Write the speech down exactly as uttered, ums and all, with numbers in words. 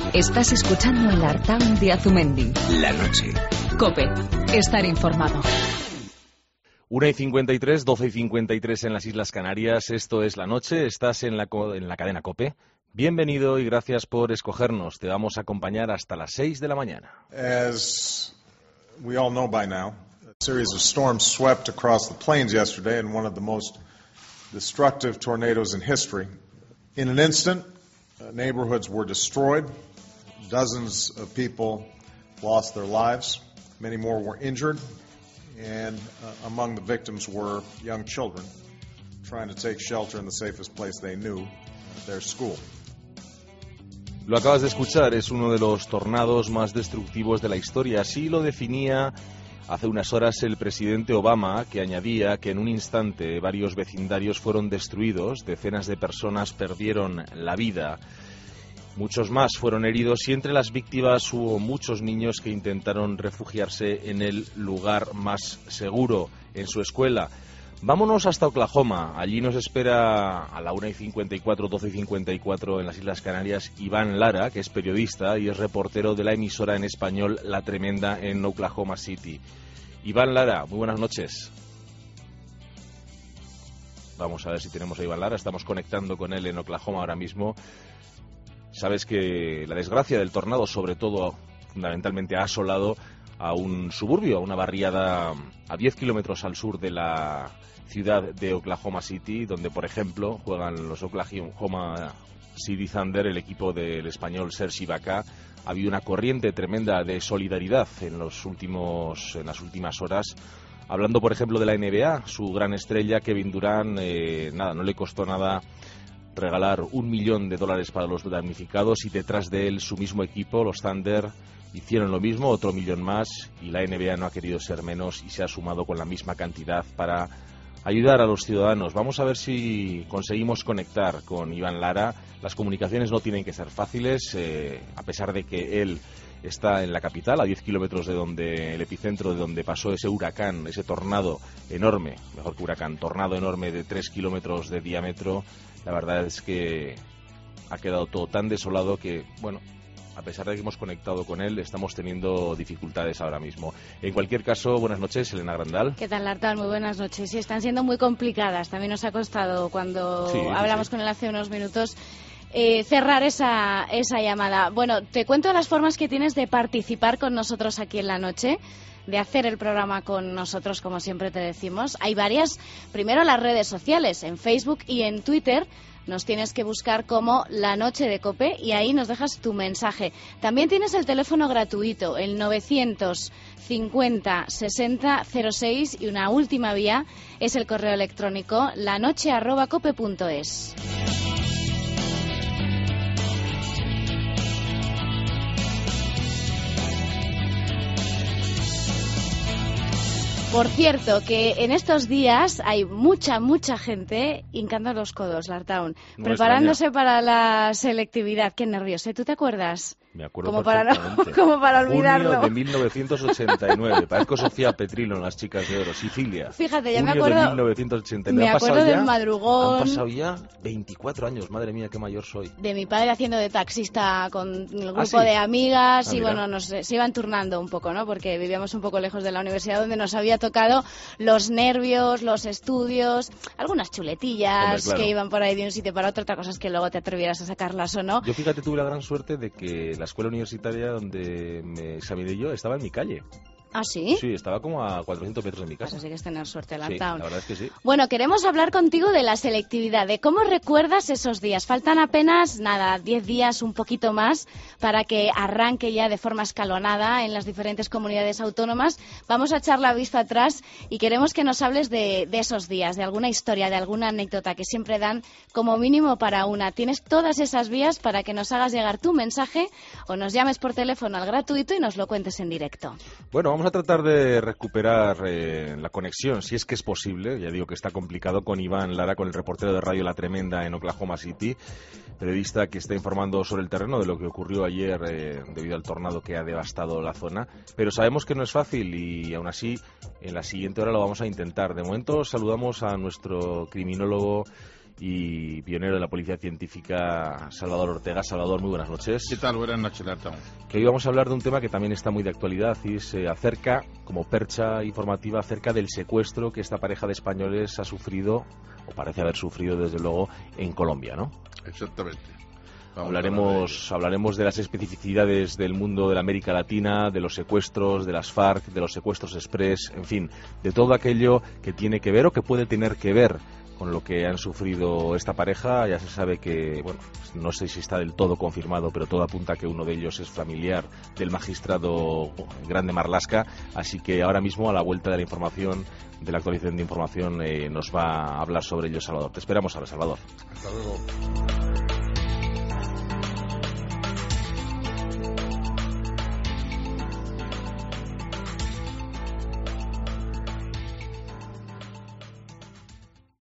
Estás escuchando el Artaun de Azumendi. La noche. COPE. Estar informado. una y cincuenta y tres, doce y cincuenta y tres en las Islas Canarias. Esto es La Noche. Estás en la, en la cadena COPE. Bienvenido y gracias por escogernos. Te vamos a acompañar hasta las seis de la mañana. As we all know by now, a series of storms swept across the plains yesterday in one of the most destructive tornadoes in history. In an instant, uh, neighborhoods were destroyed. Dozens of people lost their lives. Many more were injured. And uh, among the victims were young children trying to take shelter in the safest place they knew, their school. Lo acabas de escuchar, es uno de los tornados más destructivos de la historia. Así lo definía hace unas horas el presidente Obama, que añadía que en un instante varios vecindarios fueron destruidos, decenas de personas perdieron la vida, muchos más fueron heridos y entre las víctimas hubo muchos niños que intentaron refugiarse en el lugar más seguro, en su escuela. Vámonos hasta Oklahoma. Allí nos espera a la una y cincuenta y cuatro, doce y cincuenta y cuatro en las Islas Canarias Iván Lara, que es periodista y es reportero de la emisora en español La Tremenda en Oklahoma City. Iván Lara, muy buenas noches. Vamos a ver si tenemos a Iván Lara. Estamos conectando con él en Oklahoma ahora mismo. Sabes que la desgracia del tornado, sobre todo, fundamentalmente ha asolado a un suburbio, a una barriada a diez kilómetros al sur de la ciudad de Oklahoma City, donde, por ejemplo, juegan los Oklahoma City Thunder, el equipo del español Serge Ibaka. Ha habido una corriente tremenda de solidaridad en los últimos, en las últimas horas. Hablando, por ejemplo, de la N B A, su gran estrella, Kevin Durant, eh, nada, no le costó nada regalar un millón de dólares para los damnificados y detrás de él su mismo equipo, los Thunder, hicieron lo mismo, otro millón más, y la N B A no ha querido ser menos y se ha sumado con la misma cantidad para ayudar a los ciudadanos. Vamos a ver si conseguimos conectar con Iván Lara. Las comunicaciones no tienen que ser fáciles, eh, a pesar de que él está en la capital, a diez kilómetros de donde el epicentro de donde pasó ese huracán, ese tornado enorme, mejor que huracán, tornado enorme de tres kilómetros de diámetro. La verdad es que ha quedado todo tan desolado que, bueno, a pesar de que hemos conectado con él, estamos teniendo dificultades ahora mismo. En cualquier caso, buenas noches, Elena Grandal. ¿Qué tal, Artaun? Muy buenas noches. Sí, están siendo muy complicadas. También nos ha costado, cuando sí, hablamos sí. con él hace unos minutos, eh, cerrar esa, esa llamada. Bueno, te cuento las formas que tienes de participar con nosotros aquí en la noche, de hacer el programa con nosotros, como siempre te decimos. Hay varias. Primero, las redes sociales, en Facebook y en Twitter. Nos tienes que buscar como La Noche de COPE y ahí nos dejas tu mensaje. También tienes el teléfono gratuito, el novecientos cincuenta sesenta cero seis, y una última vía es el correo electrónico lanoche arroba cope punto es. Por cierto, que en estos días hay mucha, mucha gente hincando los codos, Artaun, no preparándose extraña. para la selectividad. Qué nervios, ¿eh? ¿Tú te acuerdas? Me acuerdo como para, no, perfectamente. como para olvidarlo. Junio de mil novecientos ochenta y nueve. Parezco Sofía Petrilo en Las Chicas de Oro. Sicilia. Fíjate, ya Junio me acuerdo. de mil novecientos ochenta y nueve. Me acuerdo del ya, madrugón. Han pasado ya veinticuatro años. Madre mía, qué mayor soy. De mi padre haciendo de taxista con el grupo ¿Ah, sí? de amigas Ah, y mira. bueno, nos se iban turnando un poco, ¿no? Porque vivíamos un poco lejos de la universidad, donde nos había tocado los nervios, los estudios, algunas chuletillas. Hombre, claro. Que iban por ahí de un sitio para otro. Otra cosa es que luego te atrevieras a sacarlas o no. Yo, fíjate, tuve la gran suerte de que la escuela universitaria donde me examiné yo estaba en mi calle. ¿Ah, sí? Sí, estaba como a cuatrocientos metros de mi casa. Eso sí que es tener suerte, Sí, Artaun. la verdad es que sí. Bueno, queremos hablar contigo de la selectividad, de cómo recuerdas esos días. Faltan apenas, nada, diez días, un poquito más, para que arranque ya de forma escalonada en las diferentes comunidades autónomas. Vamos a echar la vista atrás y queremos que nos hables de, de esos días, de alguna historia, de alguna anécdota que siempre dan como mínimo para una. Tienes todas esas vías para que nos hagas llegar tu mensaje o nos llames por teléfono al gratuito y nos lo cuentes en directo. Bueno, vamos a tratar de recuperar eh, la conexión, si es que es posible. Ya digo que está complicado, con Iván Lara, con el reportero de Radio La Tremenda en Oklahoma City, periodista que está informando sobre el terreno de lo que ocurrió ayer eh, debido al tornado que ha devastado la zona. Pero sabemos que no es fácil y aún así en la siguiente hora lo vamos a intentar. De momento saludamos a nuestro criminólogo y pionero de la policía científica, Salvador Ortega. Salvador, muy buenas noches. ¿Qué tal? Buenas noches, Artón. Que hoy vamos a hablar de un tema que también está muy de actualidad y se acerca, como percha informativa, acerca del secuestro que esta pareja de españoles ha sufrido, o parece haber sufrido desde luego, en Colombia, ¿no? Exactamente. Vamos Hablaremos, hablaremos de las especificidades del mundo de la América Latina, de los secuestros, de las FARC, de los secuestros express, en fin, de todo aquello que tiene que ver o que puede tener que ver con lo que han sufrido esta pareja. Ya se sabe que, bueno, no sé si está del todo confirmado, pero todo apunta a que uno de ellos es familiar del magistrado Grande Marlaska, así que ahora mismo, a la vuelta de la información, de la actualización de información, eh, nos va a hablar sobre ello Salvador. Te esperamos ahora, Salvador. Hasta luego.